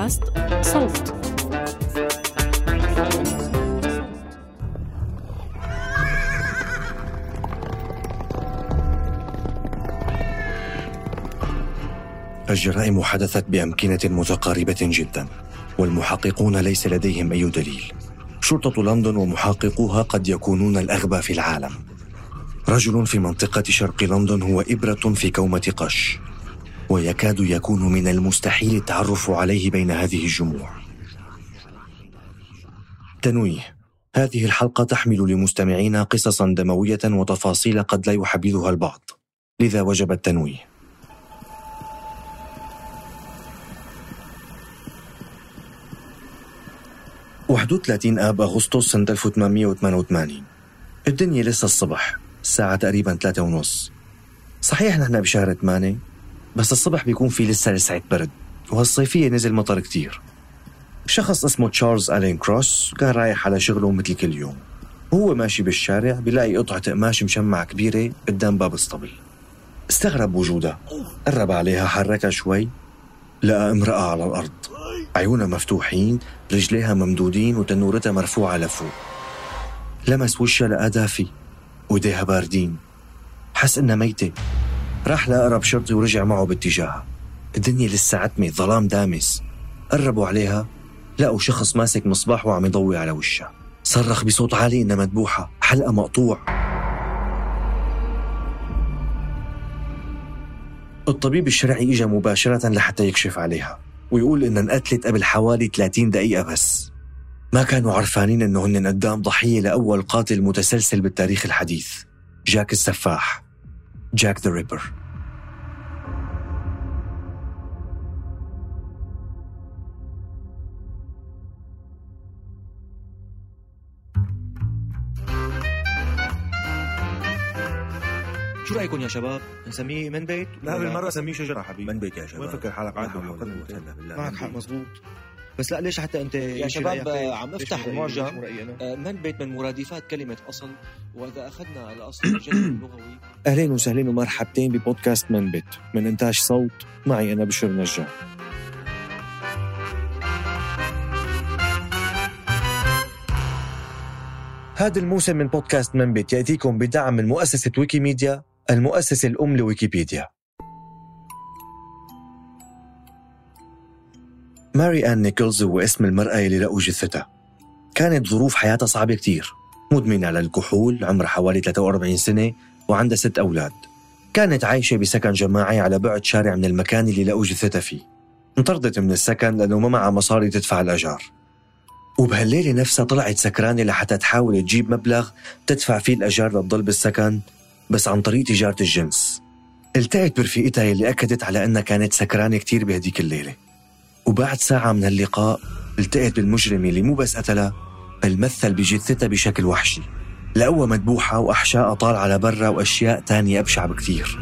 بودكاست صوت. الجرائم حدثت بأمكنة متقاربة جدا، والمحققون ليس لديهم أي دليل. شرطة لندن ومحققوها قد يكونون الأغبى في العالم. رجل في منطقة شرق لندن هو إبرة في كومة قش، ويكاد يكون من المستحيل التعرف عليه بين هذه الجموع. تنويه: هذه الحلقة تحمل لمستمعينا قصصا دموية وتفاصيل قد لا يحبذها البعض، لذا وجب التنويه. 31 آب أغسطس سنة 1888. الدنيا لسه الصبح، الساعة تقريبا 3:30. صحيح نحن بشهر 8، بس الصبح بيكون في لسه لسعة برد، وهالصيفية نزل مطر كتير. شخص اسمه تشارلز ألين كروس كان رايح على شغله مثل كل يوم، وهو ماشي بالشارع بيلاقي قطعة قماش مشمعة كبيرة قدام باب الاسطبل. استغرب وجودها، قرب عليها، حركها شوي، لقى امرأة على الأرض، عيونها مفتوحين، رجليها ممدودين، وتنورتها مرفوعة لفوق. لمس وشها لقى دافي، وإيديها باردين، حس إنها ميتة. راح لأقرب شرطي ورجع معه باتجاهها. الدنيا لسه عتمة، ظلام دامس. قربوا عليها، لقوا شخص ماسك مصباح وعم يضوي على وشها. صرخ بصوت عالي إنها مذبوحة، حلقة مقطوع. الطبيب الشرعي إجا مباشرة لحتى يكشف عليها ويقول إنها انقتلت قبل حوالي 30 دقيقة بس. ما كانوا عرفانين إنه هن قدام ضحية لأول قاتل متسلسل بالتاريخ الحديث، جاك السفاح، جاك ذا ريبر. شو رأيكم يا شباب؟ نسميه من بيت؟ لا بالمرة سميه شجرة حبيبي. من بيت يا شباب. وين فكر حالك عاد معك حق مزبوط. بس لا، ليش حتى انت يا شباب عم افتح المعجم من بيت من مرادفات كلمة أصل، وإذا أخذنا الأصل الجذر اللغوي. أهلين وسهلين ومرحبتين ببودكاست من بيت من إنتاج صوت، معي أنا بشر نجار. هذا الموسم من بودكاست من بيت يأتيكم بدعم من مؤسسة ويكيميديا، المؤسسة الأم لويكيبيديا. ماري آن نيكولز هو اسم المرأة اللي لقوا جثتها. كانت ظروف حياتها صعبة كتير، مدمنة على الكحول، عمرها حوالي 43 سنة، وعندها 6 أولاد. كانت عايشة بسكن جماعي على بعد شارع من المكان اللي لقوا جثتها فيه. انطردت من السكن لأنه ما معها مصاري تدفع الأجار، وبهالليلة نفسها طلعت سكرانة لحتى تحاول تجيب مبلغ تدفع فيه الأجار لتضل بالسكن، بس عن طريق تجارة الجنس. التقت برفيقتها اللي أكدت على أنها كانت سكرانة كتير بهديك الليلة، وبعد ساعة من اللقاء التقت بالمجرم اللي مو بس قتلها، بل مثل بجثتها بشكل وحشي. لقوها مذبوحة وأحشائها طالعة على برا، وأشياء تانية أبشع بكتير.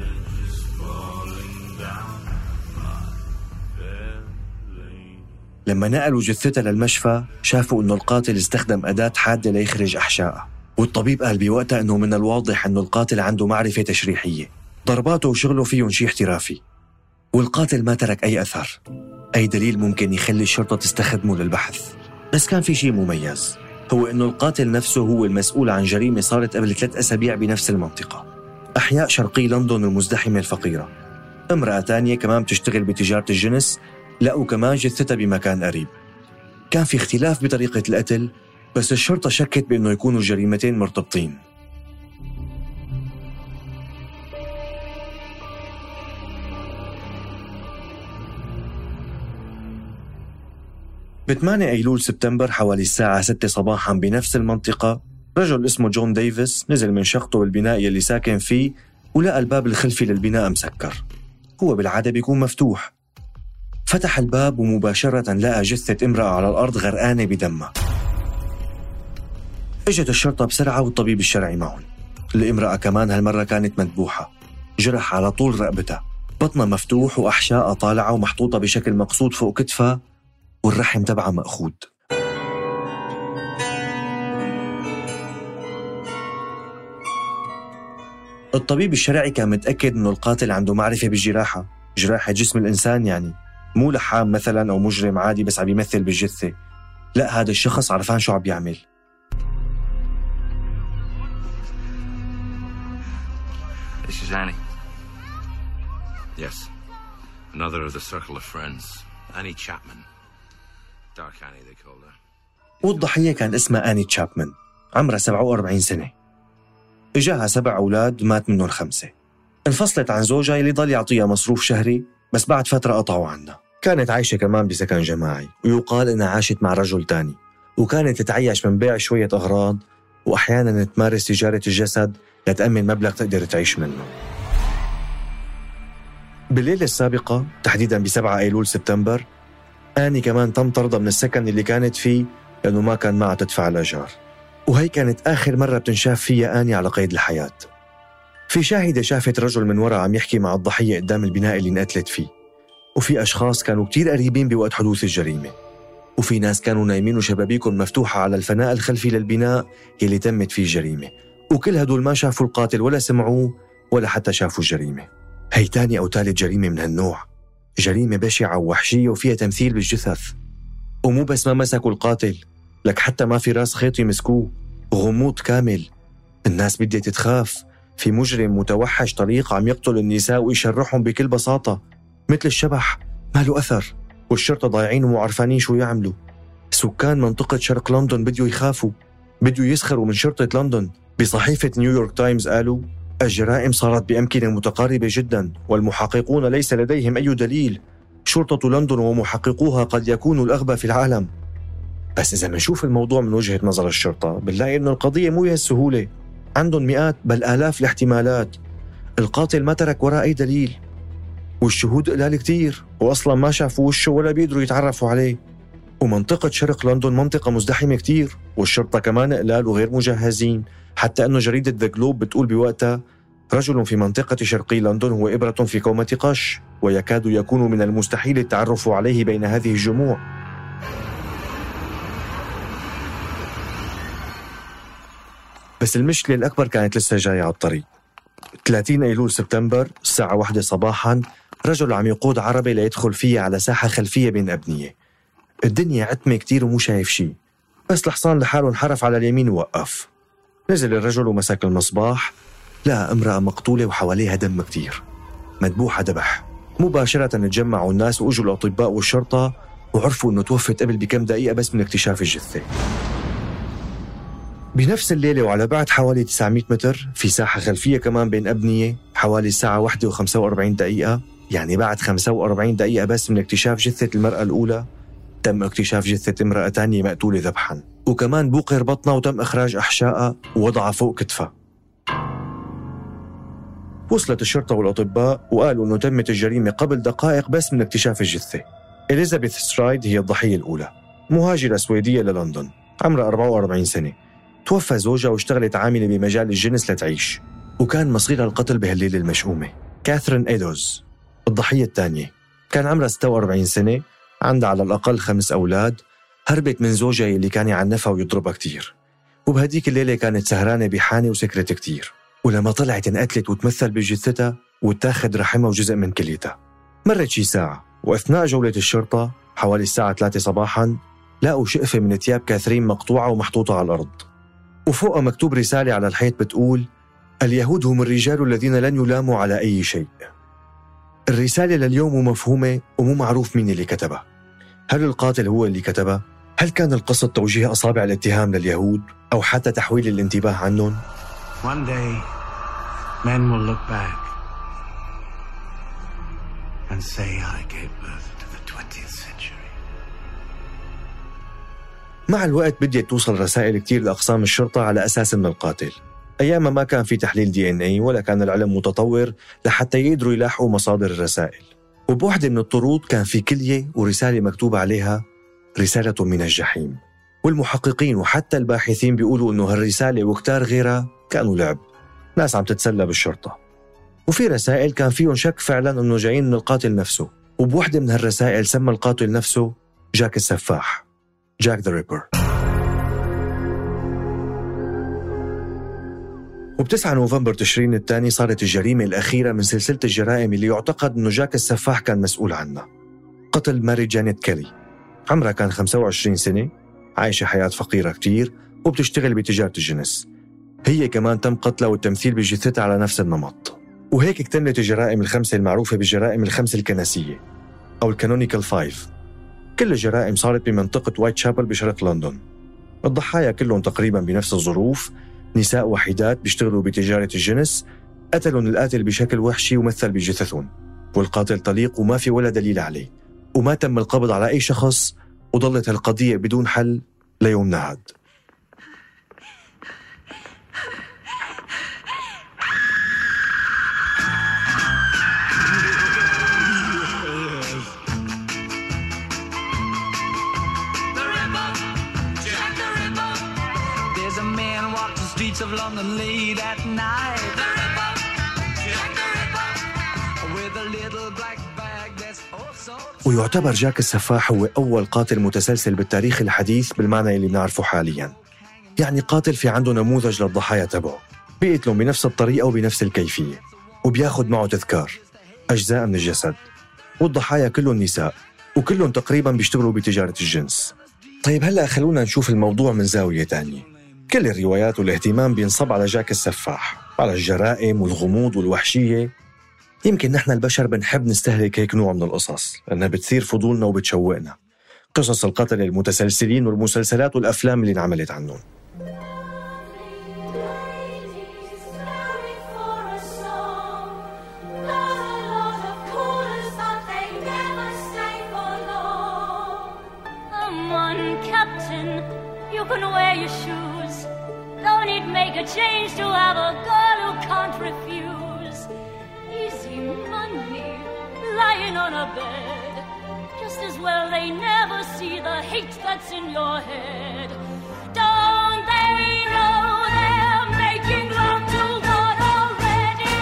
لما نقلوا جثتها للمشفى شافوا إنه القاتل استخدم أداة حادة ليخرج أحشائها، والطبيب قال بوقتها إنه من الواضح إنه القاتل عنده معرفة تشريحية، ضرباته وشغله فيهم شيء احترافي. والقاتل ما ترك أي أثر، أي دليل ممكن يخلي الشرطة تستخدمه للبحث. بس كان في شيء مميز، هو إنه القاتل نفسه هو المسؤول عن جريمة صارت قبل 3 أسابيع بنفس المنطقة، أحياء شرقي لندن المزدحمة الفقيرة. امرأة تانية كمان بتشتغل بتجارة الجنس لقوا كمان جثتها بمكان قريب. كان في اختلاف بطريقة القتل، بس الشرطة شكت بأنه يكونوا جريمتين مرتبطين. ب8 أيلول سبتمبر حوالي الساعة 6 صباحا بنفس المنطقة، رجل اسمه جون ديفيس نزل من شقته بالبناء يلي ساكن فيه، ولقى الباب الخلفي للبناء مسكر. هو بالعادة بيكون مفتوح. فتح الباب ومباشرة لقى جثة امرأة على الأرض غرقانة بدمها. اجت الشرطة بسرعة والطبيب الشرعي معهم. الامرأة كمان هالمرة كانت مذبوحة، جرح على طول رقبتها، بطنها مفتوح وأحشائها طالعة ومحطوطة بشكل مقصود فوق كتفها، والرحم تبعها مأخوذ. الطبيب الشرعي كان متأكد إنه القاتل عنده معرفة بالجراحة، جراحة جسم الإنسان يعني، مو لحام مثلا أو مجرم عادي بس عم يمثل بالجثة، لا هذا الشخص عرفان شو عم يعمل. This is Annie. Yes. Another of the circle of friends. Annie Chapman. Dark Annie they called her. والضحية كان اسمها آني تشابمان، عمرها 47 سنة. إجاها 7 أولاد مات منهم 5. انفصلت عن زوجها اللي ضل يعطيها مصروف شهري، بس بعد فترة قطعوا عنها. كانت عايشة كمان بسكن جماعي، ويقال إنها عاشت مع رجل تاني، وكانت تتعيش من بيع شوية أغراض وأحياناً تمارس تجارة الجسد لتأمن مبلغ تقدر تعيش منه. بالليلة السابقة تحديداً ب7 أيلول سبتمبر، آني كمان تم طردها من السكن اللي كانت فيه لأنه ما كان معها تدفع الأجار، وهي كانت آخر مرة بتنشاف فيها آني على قيد الحياة. في شاهدة شافت رجل من وراء عم يحكي مع الضحية قدام البناء اللي انقتلت فيه، وفي أشخاص كانوا كتير قريبين بوقت حدوث الجريمة، وفي ناس كانوا نايمين وشبابيكهم مفتوحة على الفناء الخلفي للبناء اللي تمت فيه الجريمة، وكل هدول ما شافوا القاتل ولا سمعوه ولا حتى شافوا الجريمة. هي تاني أو ثالث جريمة من هالنوع، جريمة بشعة ووحشية وفيها تمثيل بالجثث. ومو بس ما مسكوا القاتل، لك حتى ما في راس خيط يمسكوه، غموض كامل. الناس بدها تتخاف، في مجرم متوحش طريق عم يقتل النساء ويشرحهم بكل بساطة مثل الشبح، ما له أثر، والشرطة ضايعين ومو عرفانين شو يعملوا. سكان منطقة شرق لندن بدوا يخافوا، بدوا يسخروا من شرطة لندن. بصحيفة نيويورك تايمز قالوا الجرائم صارت بأمكنة متقاربة جدا، والمحققون ليس لديهم أي دليل. شرطة لندن ومحققوها قد يكونوا الأغبى في العالم. بس إذا منشوف الموضوع من وجهة نظر الشرطة بنلاقي إنه القضية مو بهالسهولة، عندهم مئات بل آلاف الاحتمالات. القاتل ما ترك وراء أي دليل، والشهود قلال كتير، وأصلا ما شافوا وشه ولا بيقدروا يتعرفوا عليه. ومنطقة شرق لندن منطقة مزدحمة كتير، والشرطة كمان قلال وغير مجهزين، حتى أنه جريدة ذا جلوب بتقول بوقتها رجل في منطقة شرقي لندن هو إبرة في كومة قش، ويكاد يكون من المستحيل التعرف عليه بين هذه الجموع. بس المشكلة الأكبر كانت لسه جاية على الطريق. 30 أيلول سبتمبر الساعة 1 صباحاً، رجل عم يقود عربة ليدخل فيها على ساحة خلفية بين أبنية. الدنيا عتمة كتير ومو شايف شي، بس الحصان لحاله انحرف على اليمين ووقف. نزل الرجل ومسك المصباح، لقى امرأة مقتولة وحواليها دم كتير، مذبوحة ذبح. مباشرة تجمعوا الناس وأجوا الأطباء والشرطة وعرفوا أنه توفت قبل بكم دقيقة بس من اكتشاف الجثة. بنفس الليلة وعلى بعد حوالي 900 متر في ساحة خلفية كمان بين أبنية، حوالي الساعة 1:45 دقيقة، يعني بعد 45 دقيقة بس من اكتشاف جثة المرأة الأولى، تم اكتشاف جثة امرأة تانية مقتولة ذبحاً، وكمان بوقر بطنها وتم إخراج أحشائها ووضعها فوق كتفها. وصلت الشرطة والأطباء وقالوا أنه تمت الجريمة قبل دقائق بس من اكتشاف الجثة. إليزابيث سترايد هي الضحية الأولى، مهاجرة سويدية للندن، عمرها 44 سنة. توفى زوجها واشتغلت عاملة بمجال الجنس لتعيش، وكان مصيرها القتل بهالليلة المشؤومة. كاثرين إيدوز الضحية الثانية، كان عمرها 46 سنة، عندها على الأقل 5 أولاد. هربت من زوجها اللي كان يعنفها ويضربها كتير، وبهديك الليلة كانت سهرانة بحانة وسكرت كتير، ولما طلعت انقتلت وتمثل بجثتها وتاخد رحمها وجزء من كليتها. مرت شي ساعة، وأثناء جولة الشرطة حوالي الساعة 3 صباحاً لقوا شقفة من ثياب كاثرين مقطوعة ومحطوطة على الأرض، وفوقها مكتوب رسالة على الحيط بتقول: اليهود هم الرجال الذين لن يلاموا على أي شيء. الرسالة لليوم مفهومة ومو معروف مين اللي كتبها. هل القاتل هو اللي كتبها؟ هل كان القصد توجيه أصابع الاتهام لليهود أو حتى تحويل الانتباه عنهم؟ One day, men will look back and say I gave birth to the 20th century. مع الوقت بديت توصل رسائل كتير لأقسام الشرطة على أساس إنه القاتل. أيام ما كان في تحليل DNA ولا كان العلم متطور لحتى يقدروا يلاحقوا مصادر الرسائل. وبوحدة من الطرود كان في كلية ورسالة مكتوب عليها رسالة من الجحيم. والمحققين وحتى الباحثين بيقولوا إنه هالرسالة وكتار غيرها كانوا لعب، ناس عم تتسلى بالشرطة. وفي رسائل كان فيهم شك فعلا إنه جايين من القاتل نفسه، وبوحدة من هالرسائل سمى القاتل نفسه جاك السفاح، جاك ذا ريبر. وب9 نوفمبر تشرين الثاني صارت الجريمة الأخيرة من سلسلة الجرائم اللي يعتقد إنه جاك السفاح كان مسؤول عنها. قتل ماري جانيت كيلي. عمرها كان 25 سنة، عايشة حياة فقيرة كتير وبتشتغل بتجارة الجنس. هي كمان تم قتلها والتمثيل بجثتها على نفس النمط. وهيك اكتملت الجرائم الخمسة المعروفة بالجرائم الخمسة الكنسية أو الكانونيكال 5. كل الجرائم صارت بمنطقة وايت شابل بشرق لندن. الضحايا كلهم تقريبا بنفس الظروف، نساء وحيدات بيشتغلوا بتجارة الجنس، قتلهم القاتل بشكل وحشي ومثل بجثثهم، والقاتل طليق وما في ولا دليل عليه، وما تم القبض على أي شخص، وظلت القضية بدون حل ليومنا هاد. Of London late at night. The Ripper, Jack the Ripper, with a little black bag that's also. ويعتبر جاك السفاح هو أول قاتل متسلسل بالتاريخ الحديث بالمعنى اللي بنعرفه حالياً. يعني قاتل في عنده نموذج للضحايا تبعه، بيقتلهم بنفس الطريقة وبنفس الكيفية، وبياخد معه تذكار أجزاء من الجسد. والضحايا كلهم نساء، وكلهم تقريباً بيشتغلوا بتجارة الجنس. طيب هلأ خلونا نشوف الموضوع من زاوية تانية. كل الروايات والاهتمام بينصب على جاك السفاح، على الجرائم والغموض والوحشية. يمكن نحن البشر بنحب نستهلك هيك نوع من القصص لأنها بتثير فضولنا وبتشوقنا، قصص القتل المتسلسلين والمسلسلات والأفلام اللي انعملت عنهم. Change to have a girl who can't refuse. Easy money lying on a bed. Just as well they never see the hate that's in your head. Don't they know they're making love to one already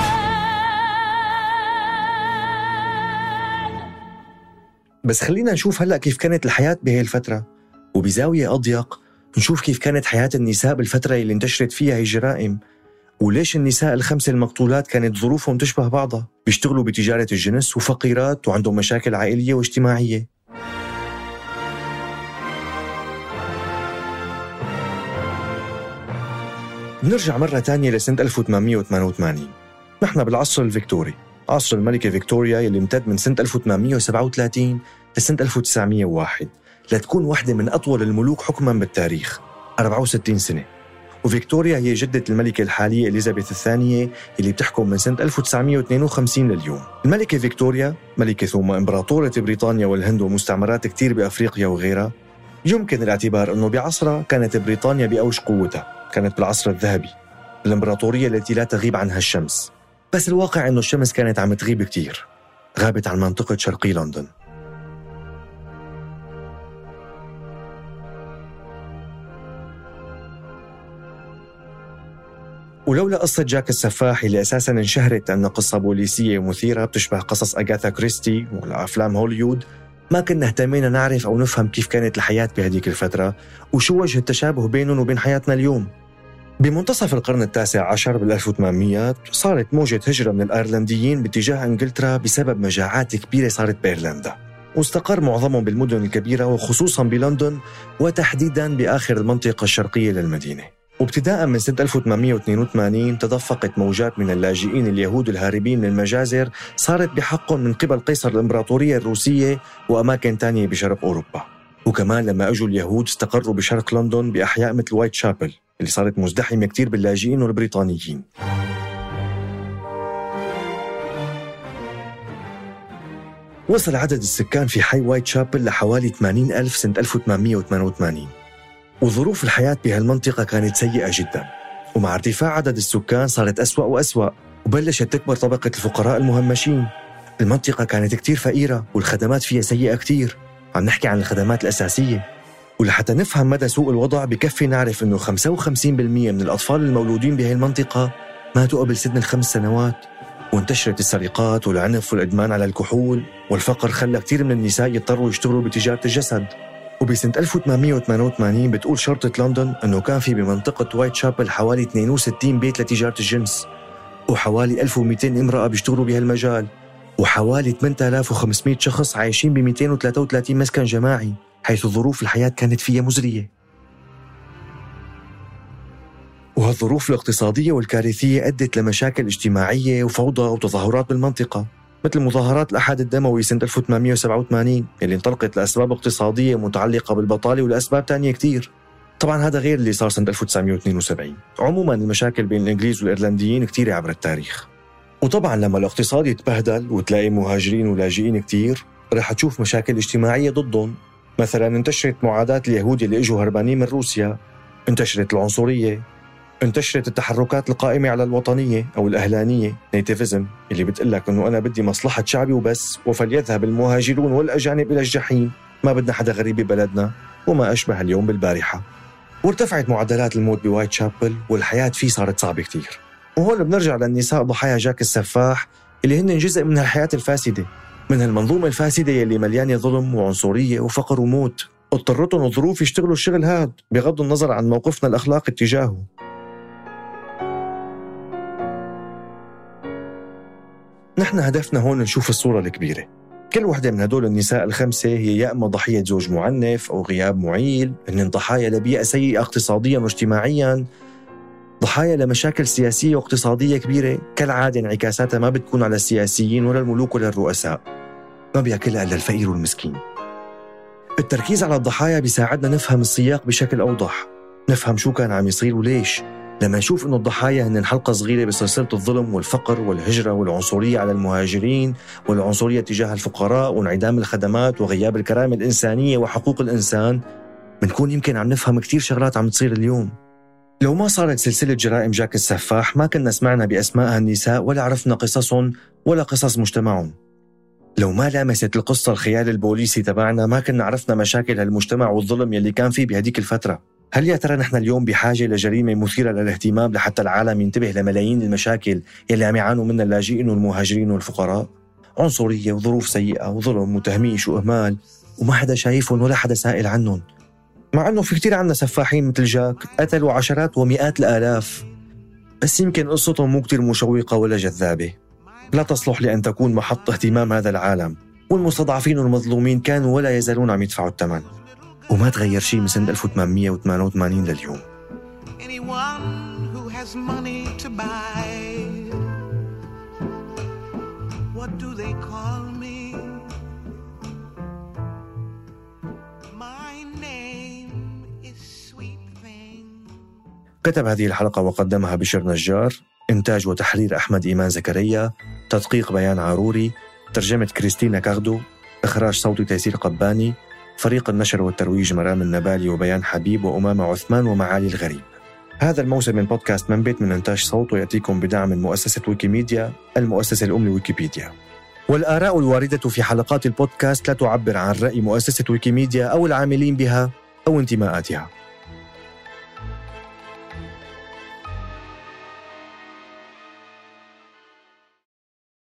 dead? بس خلينا نشوف هلأ كيف كانت الحياة بهي الفترة، وبزاوية أضيق نشوف كيف كانت حياة النساء بالفترة اللي انتشرت فيها هي الجرائم، وليش النساء الخمسة المقتولات كانت ظروفهم تشبه بعضها، بيشتغلوا بتجارة الجنس وفقيرات وعندهم مشاكل عائلية واجتماعية. بنرجع مرة تانية لسنة 1888. نحن بالعصر الفيكتوري، عصر الملكة فيكتوريا يلي امتد من سنة 1837 لسنة 1901 لتكون واحدة من أطول الملوك حكماً بالتاريخ، 64 سنة. وفيكتوريا هي جدة الملكة الحالية إليزابيث الثانية اللي بتحكم من سنة 1952 لليوم. الملكة فيكتوريا ملكة ثم إمبراطورة بريطانيا والهند ومستعمرات كتير بأفريقيا وغيرها. يمكن الاعتبار أنه بعصرها كانت بريطانيا بأوج قوتها، كانت بالعصر الذهبي، الإمبراطورية التي لا تغيب عنها الشمس. بس الواقع أنه الشمس كانت عم تغيب كتير، غابت عن منطقة شرقي لندن. ولولا قصة جاك السفاح اللي أساساً انشهرت أنها قصة بوليسية مثيرة بتشبه قصص أغاثا كريستي والأفلام هوليوود، ما كنا اهتمينا نعرف أو نفهم كيف كانت الحياة بهديك الفترة وشو وجه التشابه بينهم وبين حياتنا اليوم. بمنتصف القرن التاسع عشر بال1800 صارت موجة هجرة من الأيرلنديين باتجاه إنجلترا بسبب مجاعات كبيرة صارت بإيرلندا، واستقر معظمهم بالمدن الكبيرة وخصوصاً بلندن وتحديداً بآخر المنطقة الشرقية للمدينة. وابتداء من سنة 1882 تدفقت موجات من اللاجئين اليهود الهاربين من المجازر صارت بحقهم من قبل قيصر الإمبراطورية الروسية وأماكن تانية بشرق أوروبا. وكمان لما أجوا اليهود استقروا بشرق لندن بأحياء مثل وايت شابل اللي صارت مزدحمة كتير باللاجئين والبريطانيين. وصل عدد السكان في حي وايت شابل لحوالي 80,000 سنة 1888. وظروف الحياة بهالمنطقة كانت سيئة جدا، ومع ارتفاع عدد السكان صارت أسوأ وأسوأ، وبلشت تكبر طبقة الفقراء المهمشين. المنطقة كانت كتير فقيرة والخدمات فيها سيئة كتير، عم نحكي عن الخدمات الأساسية. ولحتى نفهم مدى سوء الوضع بكفي نعرف إنه 55% من الأطفال المولودين بهي المنطقة ماتوا قبل سن 5 سنوات، وانتشرت السرقات والعنف والإدمان على الكحول، والفقر خلى كتير من النساء يضطروا يشتغلوا بتجارة الجسد. وبسنة 1888 بتقول شرطة لندن أنه كان في بمنطقة وايت شابل حوالي 62 بيت لتجارة الجنس، وحوالي 1200 امرأة بيشتغلوا بهالمجال، وحوالي 8500 شخص عايشين ب 233 مسكن جماعي، حيث ظروف الحياة كانت فيها مزرية. وهالظروف الاقتصادية والكارثية أدت لمشاكل اجتماعية وفوضى وتظاهرات بالمنطقة، مثل مظاهرات الأحد الدموي سنة 1887 اللي انطلقت لأسباب اقتصادية متعلقة بالبطالة ولأسباب تانية كتير. طبعا هذا غير اللي صار سنة 1972. عموما المشاكل بين الإنجليز والإيرلنديين كتير عبر التاريخ. وطبعا لما الاقتصاد يتبهدل وتلاقي مهاجرين ولاجئين كتير، رح تشوف مشاكل اجتماعية ضدهم. مثلا انتشرت معاداة اليهود اللي اجوا هربانين من روسيا، انتشرت العنصرية، انتشرت التحركات القائمة على الوطنية أو الأهلانية نيتيفيزم، اللي بتقلك أنه أنا بدي مصلحة شعبي وبس، وفليذهب المهاجرون والأجانب إلى الجحيم، ما بدنا حدا غريب ببلدنا، وما أشبه اليوم بالبارحة. وارتفعت معدلات الموت بوايت شابل، والحياة فيه صارت صعبة كتير. وهون بنرجع للنساء ضحايا جاك السفاح اللي هن جزء من الحياة الفاسدة، من هالمنظومة الفاسدة يلي مليانة ظلم وعنصرية وفقر وموت. اضطرتهم الظروف يشتغلوا الشغل هاد بغض النظر عن موقفنا الأخلاقي اتجاهه. نحن هدفنا هون نشوف الصورة الكبيرة. كل وحدة من هدول النساء الخمسة هي يا إما ضحية زوج معنف أو غياب معيل، هن ضحايا لبيئة سيئة اقتصاديا واجتماعيا، ضحايا لمشاكل سياسية واقتصادية كبيرة كالعادة انعكاساتها ما بتكون على السياسيين ولا الملوك ولا الرؤساء، ما بيأكلها إلا الفقير والمسكين. التركيز على الضحايا بيساعدنا نفهم السياق بشكل أوضح، نفهم شو كان عم يصير وليش. لما نشوف إنه الضحايا هن حلقة صغيرة بسلسلة الظلم والفقر والهجرة والعنصرية على المهاجرين والعنصرية تجاه الفقراء وانعدام الخدمات وغياب الكرامة الإنسانية وحقوق الإنسان، بنكون يمكن عم نفهم كتير شغلات عم تصير اليوم. لو ما صارت سلسلة جرائم جاك السفاح ما كنا سمعنا بأسماء هالنساء ولا عرفنا قصصهم ولا قصص مجتمعهم. لو ما لامست القصة الخيال البوليسي تبعنا ما كنا عرفنا مشاكل هالمجتمع والظلم يلي كان فيه بهديك الفترة. هل يا ترى نحن اليوم بحاجة لجريمة مثيرة للاهتمام لحتى العالم ينتبه لملايين المشاكل يلي عم يعانوا منها اللاجئين والمهاجرين والفقراء؟ عنصرية وظروف سيئة وظلم وتهميش وإهمال، وما حدا شايفهم ولا حدا سائل عنهم، مع أنه في كتير عنا سفاحين مثل جاك قتلوا عشرات ومئات الآلاف، بس يمكن قصتهم مو كتير مشوقة ولا جذابة، لا تصلح لأن تكون محط اهتمام هذا العالم. والمستضعفين والمظلومين كانوا ولا يزالون عم يدفعوا الثمن، وما تغير شيء من سنة 1888 لليوم. كتب هذه الحلقة وقدمها بشر نجار، إنتاج وتحرير أحمد إيمان زكريا، تدقيق بيان عاروري، ترجمة كريستينا كاغدو، إخراج صوتي تيسير قباني، فريق النشر والترويج مرام النبالي وبيان حبيب وأمامة عثمان ومعالي الغريب. هذا الموسم من بودكاست منبت من إنتاج صوت ويأتيكم بدعم من مؤسسة ويكيميديا، المؤسسة الأم لويكيبيديا. والآراء الواردة في حلقات البودكاست لا تعبر عن رأي مؤسسة ويكيميديا أو العاملين بها أو انتماءاتها.